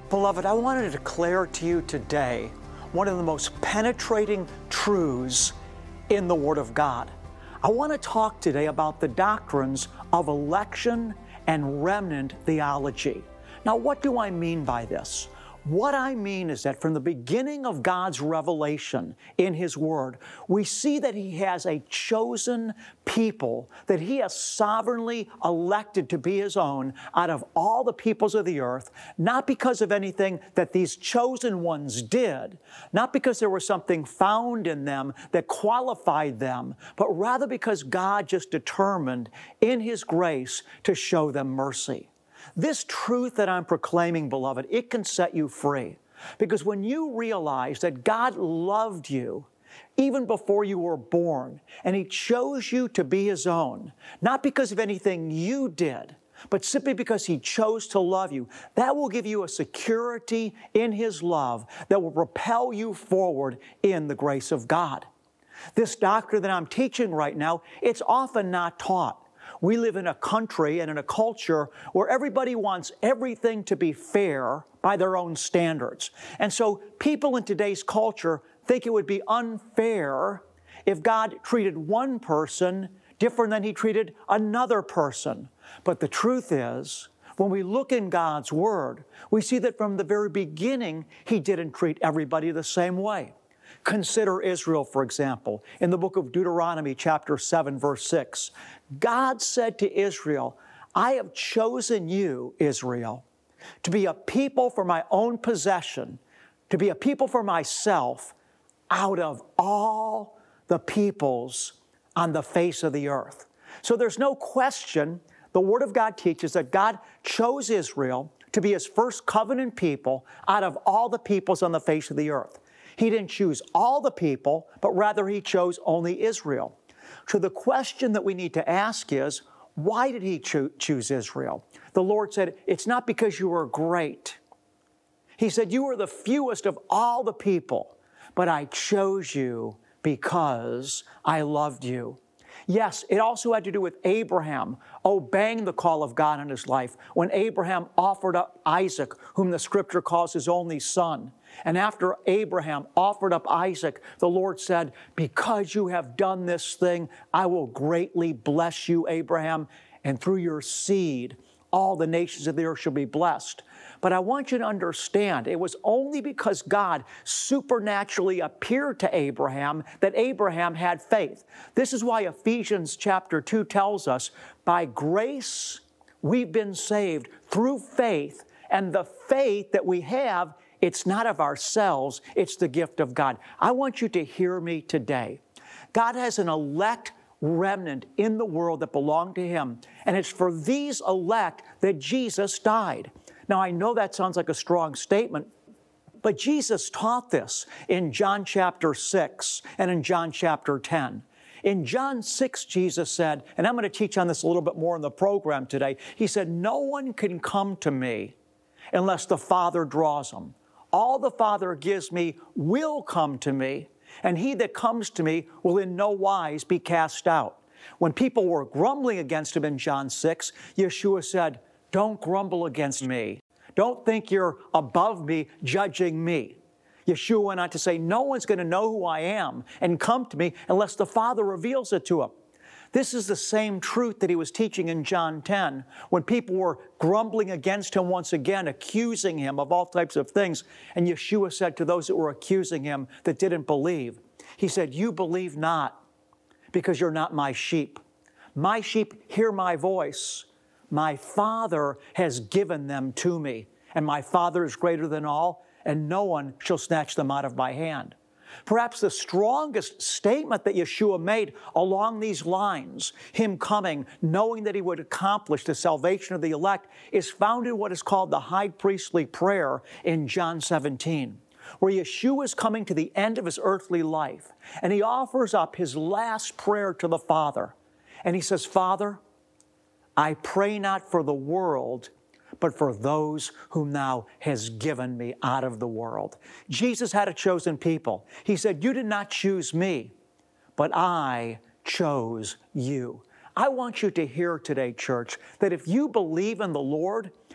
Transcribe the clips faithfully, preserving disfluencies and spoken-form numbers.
Beloved, I want to declare to you today one of the most penetrating truths in the Word of God. I want to talk today about the doctrines of election and remnant theology. Now, what do I mean by this? What I mean is that from the beginning of God's revelation in His Word, we see that He has a chosen people that He has sovereignly elected to be His own out of all the peoples of the earth, not because of anything that these chosen ones did, not because there was something found in them that qualified them, but rather because God just determined in His grace to show them mercy. This truth that I'm proclaiming, beloved, it can set you free. Because when you realize that God loved you even before you were born, and He chose you to be His own, not because of anything you did, but simply because He chose to love you, that will give you a security in His love that will propel you forward in the grace of God. This doctrine that I'm teaching right now, it's often not taught. We live in a country and in a culture where everybody wants everything to be fair by their own standards. And so people in today's culture think it would be unfair if God treated one person different than He treated another person. But the truth is, when we look in God's Word, we see that from the very beginning, He didn't treat everybody the same way. Consider Israel, for example. In the book of Deuteronomy, chapter seven, verse six, God said to Israel, I have chosen you, Israel, to be a people for my own possession, to be a people for myself out of all the peoples on the face of the earth. So there's no question, the Word of God teaches that God chose Israel to be His first covenant people out of all the peoples on the face of the earth. He didn't choose all the people, but rather He chose only Israel. So the question that we need to ask is, why did He cho- choose Israel? The Lord said, it's not because you were great. He said, you were the fewest of all the people, but I chose you because I loved you. Yes, it also had to do with Abraham obeying the call of God in his life when Abraham offered up Isaac, whom the Scripture calls his only son. And after Abraham offered up Isaac, the Lord said, because you have done this thing, I will greatly bless you, Abraham, and through your seed, all the nations of the earth shall be blessed. But I want you to understand, it was only because God supernaturally appeared to Abraham that Abraham had faith. This is why Ephesians chapter two tells us, by grace we've been saved through faith, and the faith that we have, it's not of ourselves, it's the gift of God. I want you to hear me today. God has an elect remnant in the world that belong to Him, and it's for these elect that Jesus died. Now, I know that sounds like a strong statement, but Jesus taught this in John chapter six and in John chapter ten. In John six, Jesus said, and I'm going to teach on this a little bit more in the program today, He said, no one can come to me unless the Father draws them. All the Father gives me will come to me, and he that comes to me will in no wise be cast out. When people were grumbling against Him in John six, Yeshua said, don't grumble against me. Don't think you're above me, judging me. Yeshua went on to say, no one's going to know who I am and come to me unless the Father reveals it to him. This is the same truth that He was teaching in John ten when people were grumbling against Him once again, accusing Him of all types of things. And Yeshua said to those that were accusing Him that didn't believe, He said, you believe not because you're not my sheep. My sheep hear my voice. My Father has given them to me, and my Father is greater than all, and no one shall snatch them out of my hand. Perhaps the strongest statement that Yeshua made along these lines, Him coming, knowing that He would accomplish the salvation of the elect, is found in what is called the high priestly prayer in John seventeen, where Yeshua is coming to the end of His earthly life, and He offers up His last prayer to the Father. And He says, Father, I pray not for the world, but for those whom Thou hast given me out of the world. Jesus had a chosen people. He said, you did not choose me, but I chose you. I want you to hear today, church, that if you believe in the Lord,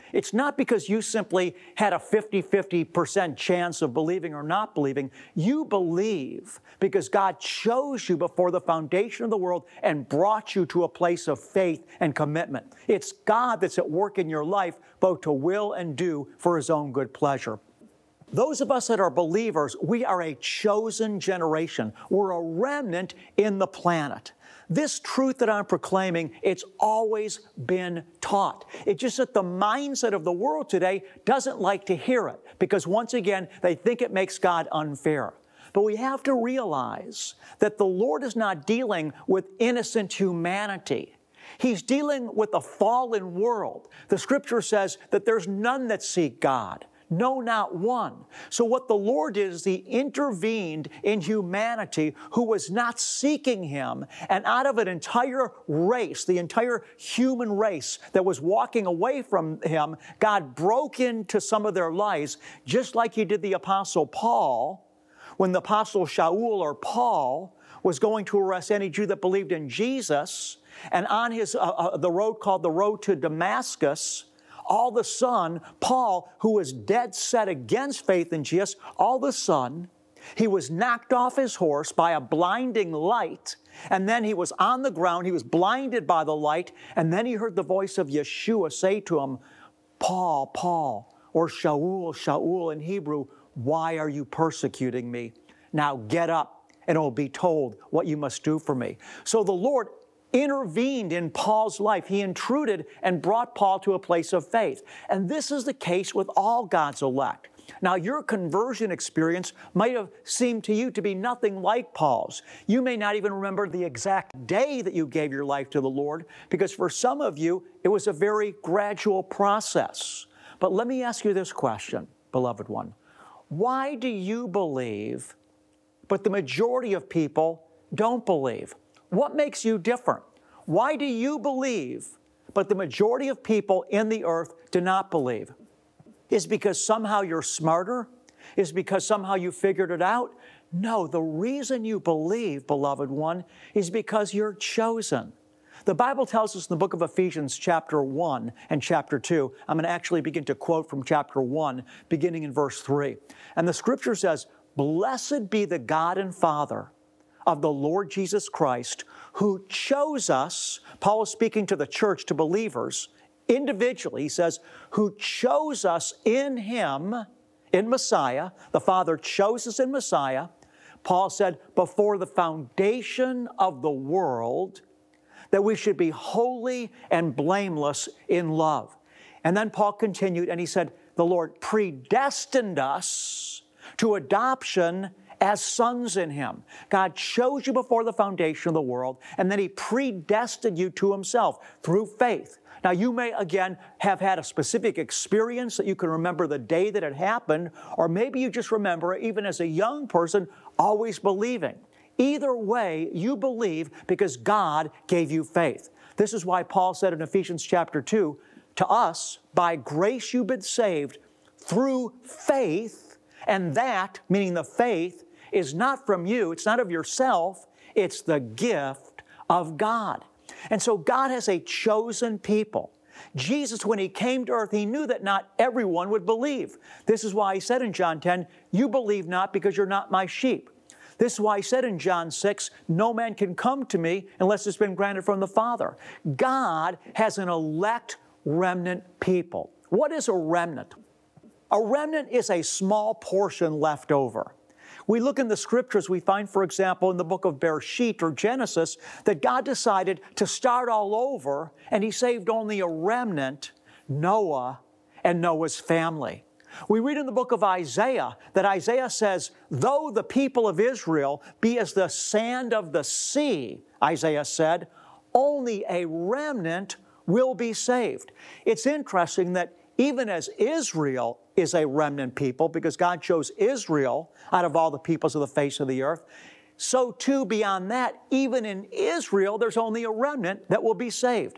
It's not because you simply had a fifty-fifty percent chance of believing or not believing. You believe because God chose you before the foundation of the world and brought you to a place of faith and commitment. It's God that's at work in your life, both to will and do for His own good pleasure. Those of us that are believers, we are a chosen generation. We're a remnant in the planet. This truth that I'm proclaiming, it's always been taught. It's just that the mindset of the world today doesn't like to hear it because, once again, they think it makes God unfair. But we have to realize that the Lord is not dealing with innocent humanity. He's dealing with a fallen world. The Scripture says that there's none that seek God. No, not one. So what the Lord did is He intervened in humanity who was not seeking Him. And out of an entire race, the entire human race that was walking away from Him, God broke into some of their lives, just like He did the Apostle Paul, when the Apostle Shaul or Paul was going to arrest any Jew that believed in Jesus. And on his uh, uh, the road called the road to Damascus, all of a sudden, Paul, who was dead set against faith in Jesus, all of a sudden, he was knocked off his horse by a blinding light, and then he was on the ground, he was blinded by the light, and then he heard the voice of Yeshua say to him, Paul, Paul, or Shaul, Shaul in Hebrew, why are you persecuting me? Now get up, and it will be told what you must do for me. So the Lord intervened in Paul's life. He intruded and brought Paul to a place of faith. And this is the case with all God's elect. Now, your conversion experience might have seemed to you to be nothing like Paul's. You may not even remember the exact day that you gave your life to the Lord, because for some of you, it was a very gradual process. But let me ask you this question, beloved one. Why do you believe, but the majority of people don't believe? What makes you different? Why do you believe, but the majority of people in the earth do not believe? Is it because somehow you're smarter? Is it because somehow you figured it out? No, the reason you believe, beloved one, is because you're chosen. The Bible tells us in the book of Ephesians chapter one and chapter two, I'm going to actually begin to quote from chapter one, beginning in verse three. And the Scripture says, "Blessed be the God and Father of the Lord Jesus Christ, who chose us," Paul is speaking to the church, to believers, individually, he says, "who chose us in Him," in Messiah. The Father chose us in Messiah. Paul said, "before the foundation of the world, that we should be holy and blameless in love." And then Paul continued and he said, "The Lord predestined us to adoption as sons in Him." God chose you before the foundation of the world, and then He predestined you to Himself through faith. Now, you may, again, have had a specific experience that you can remember the day that it happened, or maybe you just remember, even as a young person, always believing. Either way, you believe because God gave you faith. This is why Paul said in Ephesians chapter two, "To us, by grace you've been saved through faith, and that," meaning the faith, "is not from you," it's not of yourself, it's the gift of God. And so God has a chosen people. Jesus, when He came to earth, He knew that not everyone would believe. This is why He said in John ten, "You believe not because you're not my sheep." This is why He said in John six, "No man can come to me unless it's been granted from the Father." God has an elect remnant people. What is a remnant? A remnant is a small portion left over. We look in the Scriptures, we find, for example, in the book of Bereshit or Genesis, that God decided to start all over, and He saved only a remnant, Noah and Noah's family. We read in the book of Isaiah that Isaiah says, "Though the people of Israel be as the sand of the sea," Isaiah said, "only a remnant will be saved." It's interesting that even as Israel is a remnant people, because God chose Israel out of all the peoples of the face of the earth, so too beyond that, even in Israel, there's only a remnant that will be saved.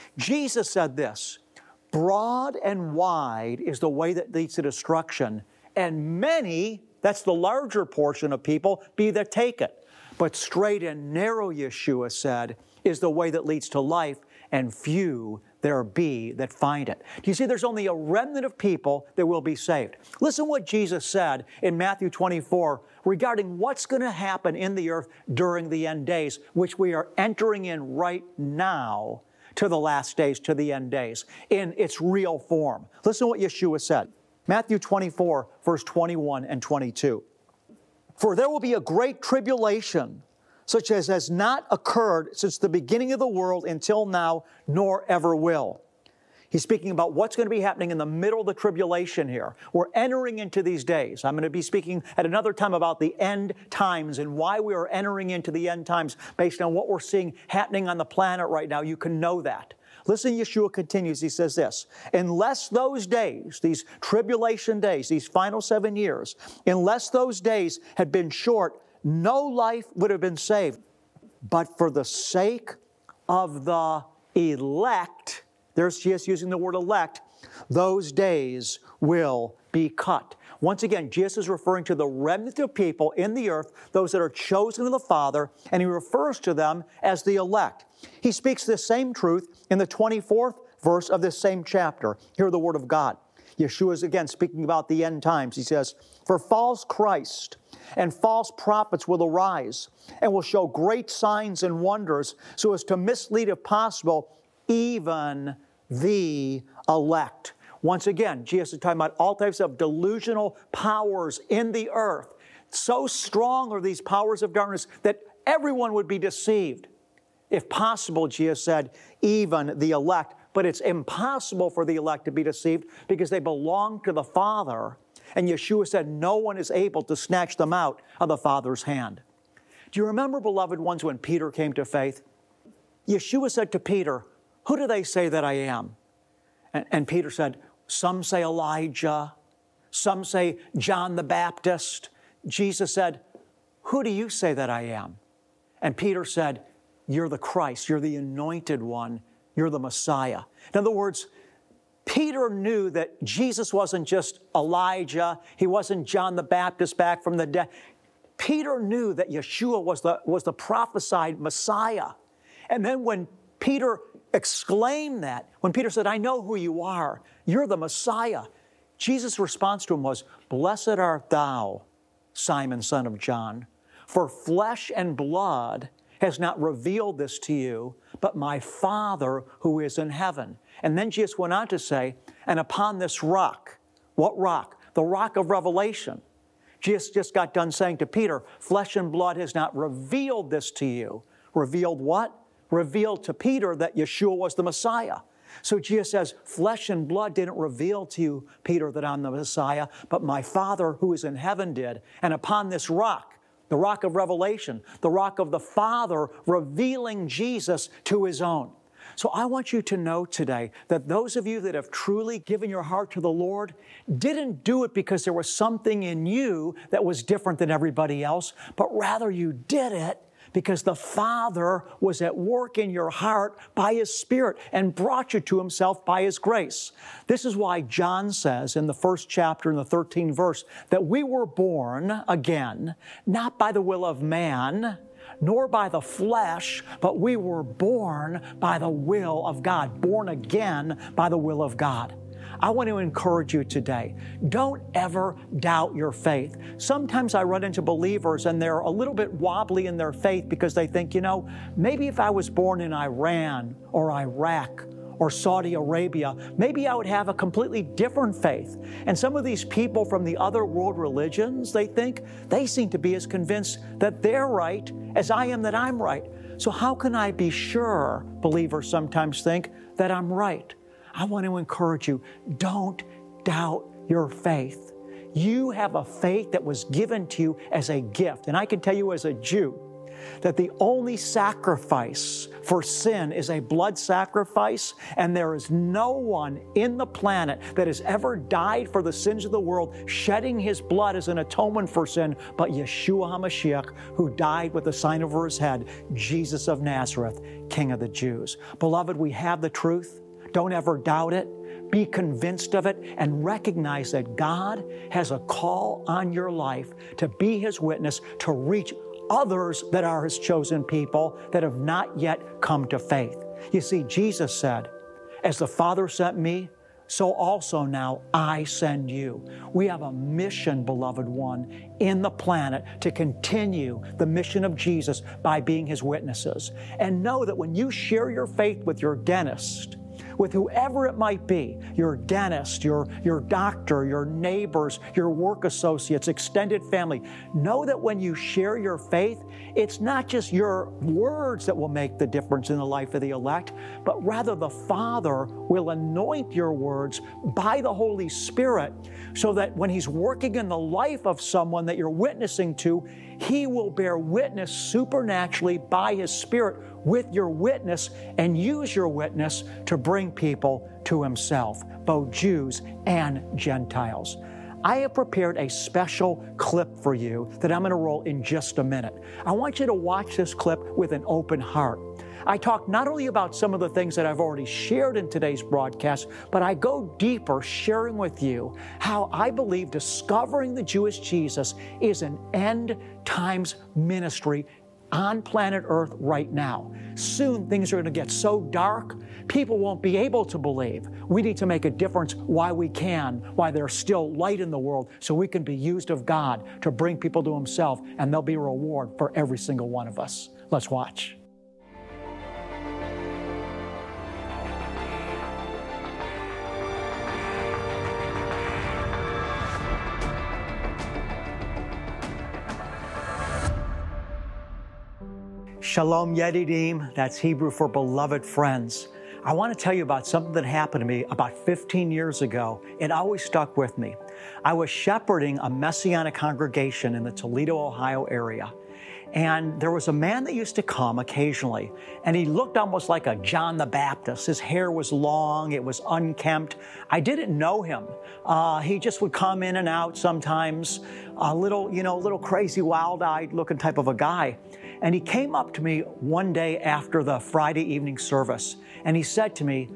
Jesus said this, "Broad and wide is the way that leads to destruction, and many," that's the larger portion of people, "be that take it. But straight and narrow," Yeshua said, "is the way that leads to life, and few there be that find it. Do you see there's only a remnant of people that will be saved? Listen what Jesus said in Matthew twenty-four regarding what's going to happen in the earth during the end days, which we are entering in right now to the last days, to the end days, in its real form. Listen to what Yeshua said. Matthew twenty-four, verse twenty-one and twenty-two. For there will be a great tribulation, such as has not occurred since the beginning of the world until now, nor ever will. He's speaking about what's going to be happening in the middle of the tribulation here. We're entering into these days. I'm going to be speaking at another time about the end times and why we are entering into the end times based on what we're seeing happening on the planet right now. You can know that. Listen, Yeshua continues. He says this, unless those days, these tribulation days, these final seven years, unless those days had been short, no life would have been saved. But for the sake of the elect, there's Jesus using the word elect, those days will be cut. Once again, Jesus is referring to the remnant of people in the earth, those that are chosen of the Father, and He refers to them as the elect. He speaks this same truth in the twenty-fourth verse of this same chapter. Hear the word of God. Yeshua is again speaking about the end times. He says, for false Christ and false prophets will arise and will show great signs and wonders so as to mislead, if possible, even the elect. Once again, Jesus is talking about all types of delusional powers in the earth. So strong are these powers of darkness that everyone would be deceived. If possible, Jesus said, even the elect. But it's impossible for the elect to be deceived because they belong to the Father. And Yeshua said no one is able to snatch them out of the Father's hand. Do you remember, beloved ones, when Peter came to faith? Yeshua said to Peter, who do they say that I am? And, and Peter said, some say Elijah, some say John the Baptist. Jesus said, who do you say that I am? And Peter said, you're the Christ, you're the anointed one, you're the Messiah. In other words, Peter knew that Jesus wasn't just Elijah, he wasn't John the Baptist back from the dead. Peter knew that Yeshua was the, was the prophesied Messiah. And then when Peter exclaimed that, when Peter said, I know who you are, you're the Messiah, Jesus' response to him was, blessed art thou, Simon, son of John, for flesh and blood has not revealed this to you, but my Father who is in heaven. And then Jesus went on to say, and upon this rock, what rock? The rock of revelation. Jesus just got done saying to Peter, flesh and blood has not revealed this to you. Revealed what? Revealed to Peter that Yeshua was the Messiah. So Jesus says, flesh and blood didn't reveal to you, Peter, that I'm the Messiah, but my Father who is in heaven did. And upon this rock, the rock of revelation, the rock of the Father revealing Jesus to His own. So I want you to know today that those of you that have truly given your heart to the Lord didn't do it because there was something in you that was different than everybody else, but rather you did it because the Father was at work in your heart by His Spirit and brought you to Himself by His grace. This is why John says in the first chapter in the thirteenth verse that we were born again, not by the will of man, nor by the flesh, but we were born by the will of God, born again by the will of God. I want to encourage you today, don't ever doubt your faith. Sometimes I run into believers and they're a little bit wobbly in their faith because they think, you know, maybe if I was born in Iran or Iraq or Saudi Arabia, maybe I would have a completely different faith. And some of these people from the other world religions, they think, they seem to be as convinced that they're right as I am that I'm right. So how can I be sure, believers sometimes think, that I'm right? I want to encourage you, don't doubt your faith. You have a faith that was given to you as a gift. And I can tell you as a Jew that the only sacrifice for sin is a blood sacrifice, and there is no one in the planet that has ever died for the sins of the world, shedding His blood as an atonement for sin, but Yeshua HaMashiach, who died with the sign over His head, Jesus of Nazareth, King of the Jews. Beloved, we have the truth. Don't ever doubt it. Be convinced of it and recognize that God has a call on your life to be His witness, to reach others that are His chosen people that have not yet come to faith. You see, Jesus said, As the Father sent me, so also now I send you. We have a mission, beloved one, in the planet to continue the mission of Jesus by being His witnesses. And know that when you share your faith with your dentist, with whoever it might be, your dentist, your, your doctor, your neighbors, your work associates, extended family, know that when you share your faith, it's not just your words that will make the difference in the life of the elect, but rather the Father will anoint your words by the Holy Spirit so that when He's working in the life of someone that you're witnessing to, He will bear witness supernaturally by His Spirit with your witness and use your witness to bring people to Himself, both Jews and Gentiles. I have prepared a special clip for you that I'm going to roll in just a minute. I want you to watch this clip with an open heart. I talk not only about some of the things that I've already shared in today's broadcast, but I go deeper sharing with you how I believe discovering the Jewish Jesus is an end times ministry on planet Earth right now. Soon things are going to get so dark, people won't be able to believe. We need to make a difference while we can, while there's still light in the world, so we can be used of God to bring people to Himself, and there'll be a reward for every single one of us. Let's watch. Shalom Yedidim, that's Hebrew for beloved friends. I want to tell you about something that happened to me about fifteen years ago. It always stuck with me. I was shepherding a Messianic congregation in the Toledo, Ohio area. And there was a man that used to come occasionally, and he looked almost like a John the Baptist. His hair was long, it was unkempt. I didn't know him. Uh, he just would come in and out sometimes, a little, you know, a little crazy, wild-eyed looking type of a guy. And he came up to me one day after the Friday evening service, and he said to me,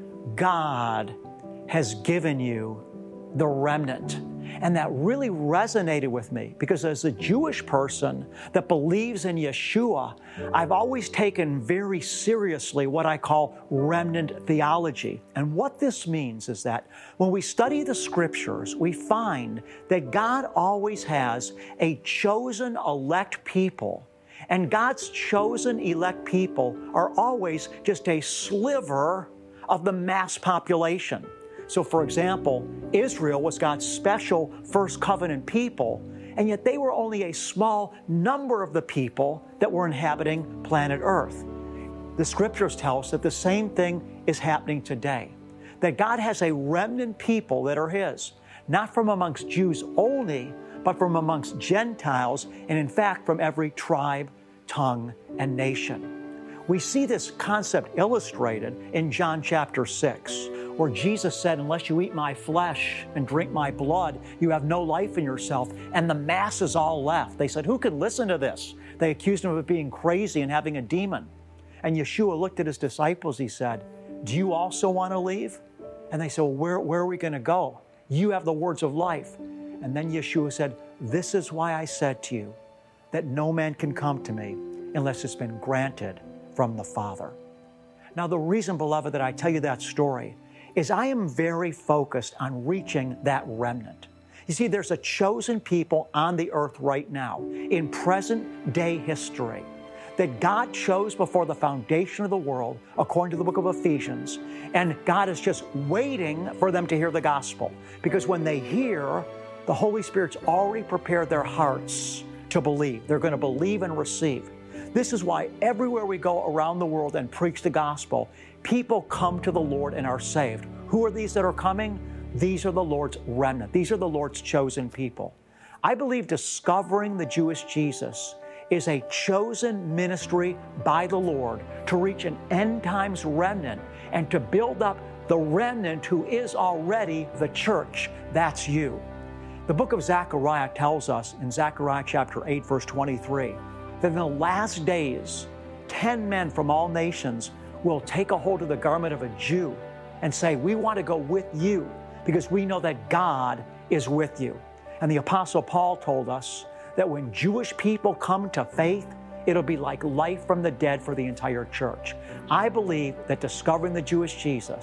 God has given you the remnant. And that really resonated with me because as a Jewish person that believes in Yeshua, I've always taken very seriously what I call remnant theology. And what this means is that when we study the Scriptures, we find that God always has a chosen elect people. And God's chosen elect people are always just a sliver of the mass population. So, for example, Israel was God's special first covenant people, and yet they were only a small number of the people that were inhabiting planet Earth. The Scriptures tell us that the same thing is happening today, that God has a remnant people that are His, not from amongst Jews only, but from amongst Gentiles, and in fact from every tribe, tongue, and nation. We see this concept illustrated in John chapter six, where Jesus said, unless you eat my flesh and drink my blood, you have no life in yourself. And the masses all left. They said, who can listen to this? They accused Him of being crazy and having a demon. And Yeshua looked at His disciples. He said, do you also want to leave? And they said, well, where, where are we going to go? You have the words of life. And then Yeshua said, this is why I said to you that no man can come to me unless it's been granted from the Father. Now, the reason, beloved, that I tell you that story is I am very focused on reaching that remnant. You see, there's a chosen people on the earth right now in present day history that God chose before the foundation of the world, according to the book of Ephesians, and God is just waiting for them to hear the gospel. Because when they hear, the Holy Spirit's already prepared their hearts to believe. They're going to believe and receive. This is why everywhere we go around the world and preach the gospel, people come to the Lord and are saved. Who are these that are coming? These are the Lord's remnant. These are the Lord's chosen people. I believe discovering the Jewish Jesus is a chosen ministry by the Lord to reach an end times remnant and to build up the remnant who is already the church. That's you. The book of Zechariah tells us in Zechariah chapter eight, verse twenty-three, that in the last days, ten men from all nations will take a hold of the garment of a Jew and say, we want to go with you because we know that God is with you. And the Apostle Paul told us that when Jewish people come to faith, it'll be like life from the dead for the entire church. I believe that discovering the Jewish Jesus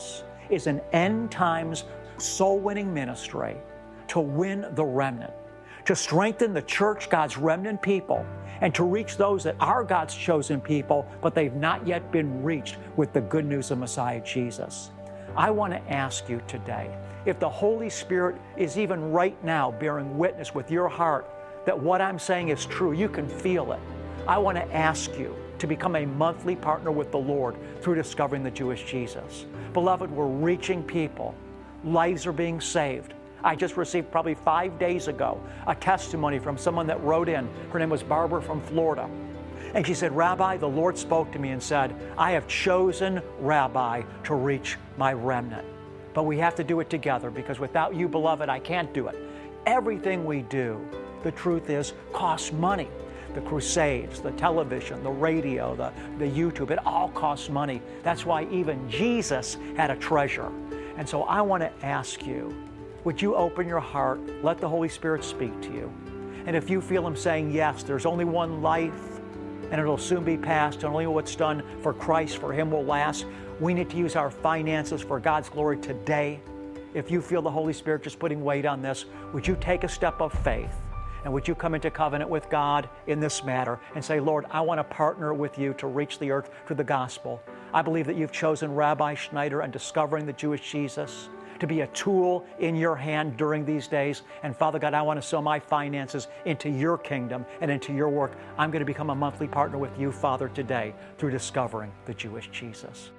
is an end times soul winning ministry to win the remnant, to strengthen the church, God's remnant people, and to reach those that are God's chosen people, but they've not yet been reached with the good news of Messiah Jesus. I want to ask you today, if the Holy Spirit is even right now bearing witness with your heart that what I'm saying is true, you can feel it. I want to ask you to become a monthly partner with the Lord through discovering the Jewish Jesus. Beloved, we're reaching people. Lives are being saved. I just received probably five days ago a testimony from someone that wrote in. Her name was Barbara from Florida. And she said, Rabbi, the Lord spoke to me and said, I have chosen Rabbi to reach my remnant. But we have to do it together, because without you, beloved, I can't do it. Everything we do, the truth is, costs money. The crusades, the television, the radio, the, the YouTube, it all costs money. That's why even Jesus had a treasure. And so I want to ask you, would you open your heart, let the Holy Spirit speak to you? And if you feel Him saying, yes, there's only one life, and it'll soon be past, and only what's done for Christ, for Him will last. We need to use our finances for God's glory today. If you feel the Holy Spirit just putting weight on this, would you take a step of faith? And would you come into covenant with God in this matter and say, Lord, I want to partner with you to reach the earth through the gospel. I believe that you've chosen Rabbi Schneider and discovering the Jewish Jesus to be a tool in your hand during these days. And Father God, I want to sow my finances into your kingdom and into your work. I'm going to become a monthly partner with you, Father, today through discovering the Jewish Jesus.